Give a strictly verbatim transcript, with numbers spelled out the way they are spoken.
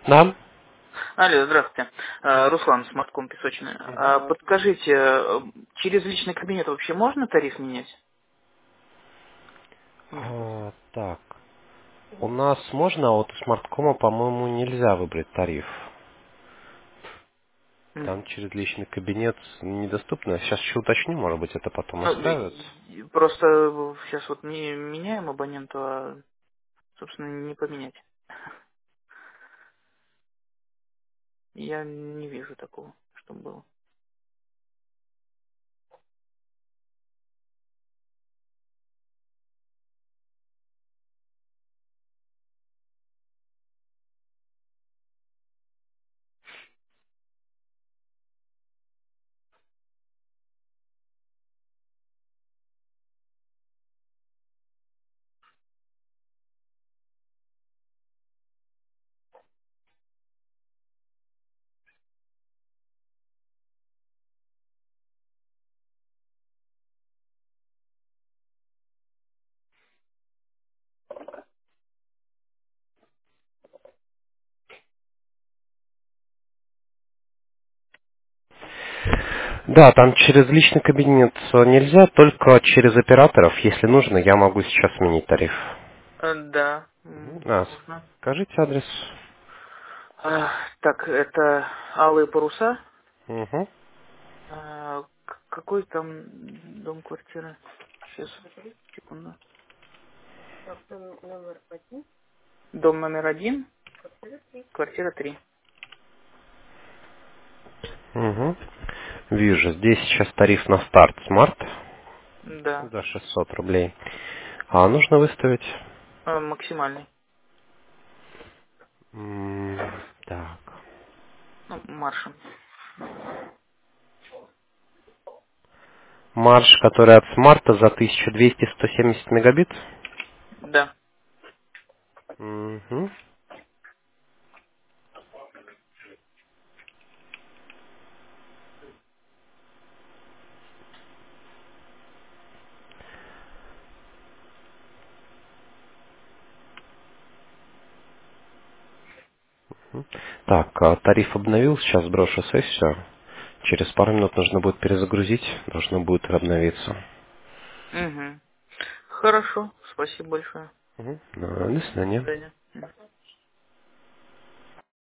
Да. Алло, здравствуйте. Э, Руслан, Смартком Песочная. А подскажите, э, через личный кабинет вообще можно тариф менять? М, А, так. У нас можно, а вот у смарткома, по-моему, нельзя выбрать тариф. Там м. через личный кабинет недоступно. Сейчас еще уточню, может быть, это потом Ну, исправят. и- просто сейчас вот не меняем абоненту, а, собственно, не поменять. Я не вижу такого, чтобы было. Да, там через личный кабинет э, нельзя, только через операторов. Если нужно, я могу сейчас сменить тариф. Э, Да, Мгм. м, А, можно. скажите адрес. А, Так, это Алые паруса. Угу. А, к- Какой там дом, квартира? Сейчас, секунду. Дом номер один, квартира три. Угу. Вижу, здесь сейчас тариф на старт смарт Да, за шестьсот рублей. А нужно выставить... э, максимальный. м, Так. Ну, маршем. Марш, который от смарта за тысяча двести сто семьдесят мегабит. Да. Мгм. Так, а, тариф обновил, сейчас сброшу сессию. Через пару минут нужно будет перезагрузить, должно будет обновиться. Угу. Хорошо, спасибо большое. Мгм. Ну, до До свидания. свидания. Мгм.